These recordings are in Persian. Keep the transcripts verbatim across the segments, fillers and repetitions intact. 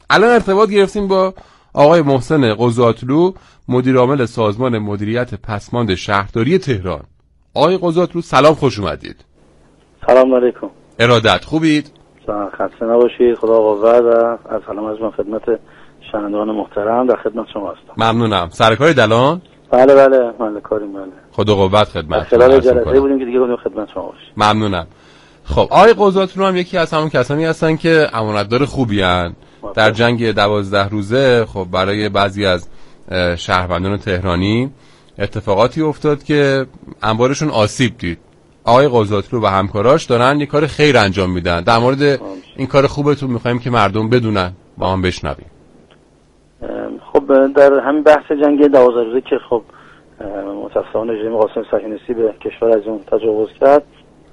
الان ارتباط گرفتیم با آقای محسن قضاتلو، مدیر عامل سازمان مدیریت پسماند شهرداری تهران. آقای قضاتلو سلام، خوش اومدید. سلام علیکم. ارادت، خوبید؟ خسته نباشید، خدا قوت. و از سلام از من خدمت شنوندگان محترم در خدمت شما هستم. ممنونم. سرکار دلان؟ بله بله، من کاریم. بله. خدا قوت خدمت. خلال جلسه بودیم که دیگه گفتیم خدمت شما باشیم. ممنونم. خب آقای قضاتلو هم یکی از همون کسانی هستن که امانتدار خوبی ان. در جنگ دوازده روزه خب برای بعضی از شهروندان تهرانی اتفاقاتی افتاد که انبارشون آسیب دید. آقای قضاتلو و همکاراش دارن یه کار خیر انجام میدن. در مورد این کار خوبتون میخوایم که مردم بدونن، با هم بشنویم. خب در همین بحث جنگ دوازده روزه که خب متاسفانه رژیم قاسم صهیونیستی به کشور از اون تجاوز کرد،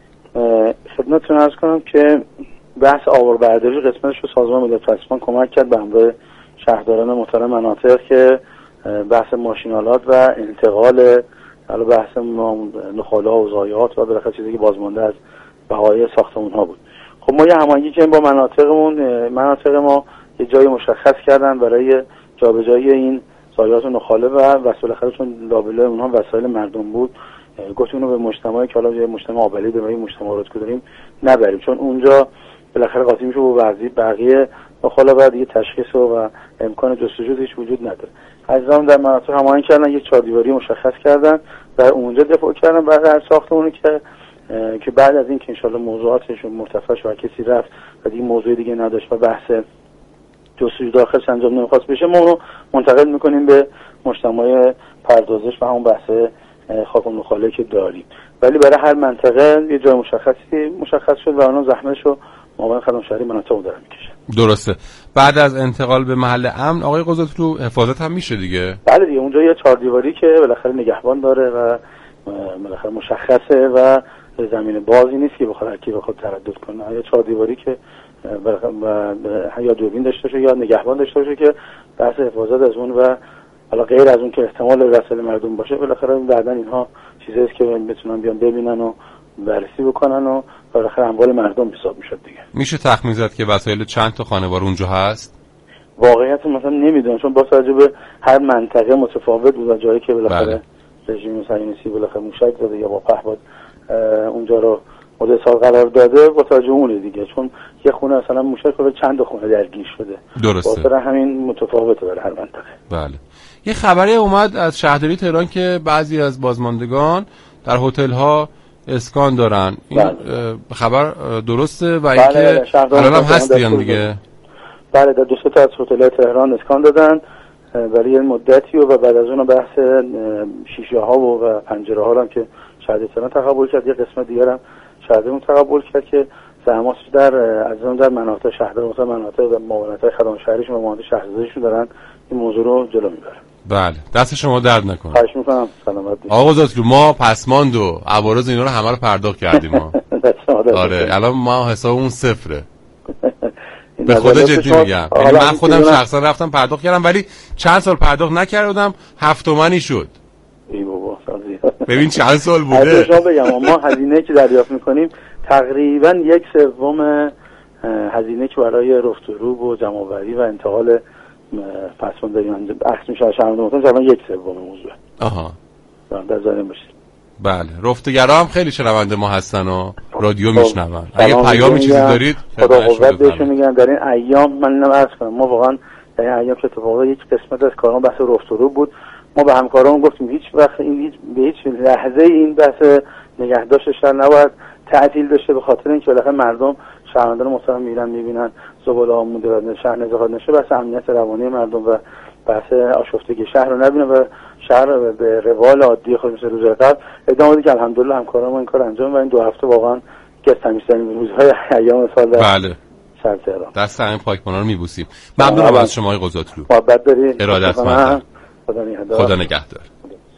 خدمتتون عرض کنم که بحث آواربرداری قسمتش رو سازمان مدیریت پسماند کمک کرد به همراه شهرداران محترم مناطق که بحث ماشینالات و انتقال حالا بحث نخاله ها و ضایعات و بالاخره چیزی که بازمانده از بقایای ساختمون ها بود. خب ما یه هماهنگی که با مناطقمون مناطق ما یه جای مشخص کردن برای جابجایی این ضایعات و نخاله و بالاخره چون لابلای اونها وسایل مردم بود، گفتیم اونو به مجتمعی که حالا یه مجتمع آبلی به مجتمع وارد داریم نبریم، چون اونجا بالاخره قاطی میشه با وضعیت بقیه نخاله بعد دیگه تشخیص و امکان جستجو هیچ وجود نداره. عزیزان در مناطق هماهنگ کردن، یک چهاردیواری مشخص کردن در اونجا دفاع کردن برای هر ساختمونی که که بعد از این که انشالله موضوعاتش مرتفع شد و کسی رفت و دیگه موضوع دیگه نداشت و بحث جستجو داخلش انجام نمیخواست بشه، ما اونو منتقل میکنیم به مجتمع پردازش و همون بحث خاک و نخاله که داریم. ولی برای هر منطقه یه جای مشخصی مشخص شد و اونها زحمتش رو معاون خدمات شهری مناطق دارن میکشن. درسته. بعد از انتقال به محل امن آقای قضاتلو حفاظت هم میشه دیگه؟ بله دیگه، اونجا یه چهاردیواری که بالاخره نگهبان داره و بالاخره مشخصه و زمین بازی نیست که بخواد هر کی بخواد تردد کنه. یه چهاردیواری که یا دوربین داشته باشه یا نگهبان داشته باشه که بحث حفاظت از اون و حالا غیر از اون که احتمال رسل مردم باشه، بالاخره بعداً اینها چیزی است که بتونن بیان ببینن و بررسی بکنن و بالاخره اموال مردم حساب میشد دیگه. میشه تخمین زد که وسایل چند تا خانوار اونجا هست؟ واقعیت مثلا نمیدونم، چون با توجه به هر منطقه متفاوت بود و جایی که بالاخره رژیم صهیونیستی بالاخره موشک زده یا با پهپاد اونجا رو مورد حساب قرار داده، با توجه اونه دیگه، چون یه خونه مثلا موشک رو چند خونه درگیر شده. درسته. واسه همین متفاوته برای هر منطقه. بله. یه خبری اومد از شهرداری تهران که بعضی از بازماندگان در هتل ها اسکان دارن. این بله. خبر درسته و اینکه بله بله. الان هم هستین دیگه؟ بله، در دو سه تا از هتل‌های تهران اسکان دادن برای این مدتی و بعد از اون بحث شیشه ها و پنجره ها هم که شهرداری تهران تقبل کرد، یه قسمت دیگه هم شهرداریمون تقبل کرد که زحماتش در از اون در مناطق شهرداری مثلا مناطق و معاونت‌های خدمات شهریشون و معاونت شهرداریشون دارن این موضوع رو جلو میبرن. بله، دست شما درد نکنه. خواهش میکنم. سلامت باشید. آقا قضاتلو، ما پسماند و عوارض اینا رو همه رو پرداخت کردیم ما. آره، الان ما حسابمون صفره. به خدا جدی میگم. یعنی من خودم شخصا رفتم پرداخت کردم ولی چند سال پرداخت نکردم، هفت تومانی شد. ای بابا سازی. ببین چند سال بوده. شما بگم ما هزینه که دریافت میکنیم تقریبا یک سوم هزینه که برای رفت و روب و جمع‌آوری و انتقال پسماند داریم عکس میشه شهرنده مثلا تقریبا یک سوم موضوع. آها. در ذهن باشید. بله، رفتگرا هم خیلی شنونده ما هستن و رادیو میشنون. اگه پیامی چیزی دارید خدا قوت بهشون میگم. در این ایام من اینم عرض کنم، ما واقعا در این ایام که اتفاقا یک قسمت از کارمون بحث رفت و روب بود، ما به همکارامون گفتیم هیچ وقت این هیچ به هیچ لحظه این بحث نگهداشت شهر نباید تعطیل بشه، به خاطر اینکه بالاخره مردم شهروندان محترم میرن میبینن زباله ها مونده و شهر نزاکت نشه، بحث امنیت روانی مردم و بحث آشفتگی شهر رو نبینن و شهر به روال عادی خودش روز قبل ادامه بده که الحمدلله همکاران ما این کار انجام و این دو هفته واقعا که از تمیزترین روزهای ایام سال در بله شهر تهران. دست همین پاکبانا رو میبوسیم. ممنونم از شما آقای قضاتلو. محبت دارید. ارادتمندم. خدا نگهدار. خدا نگهدار.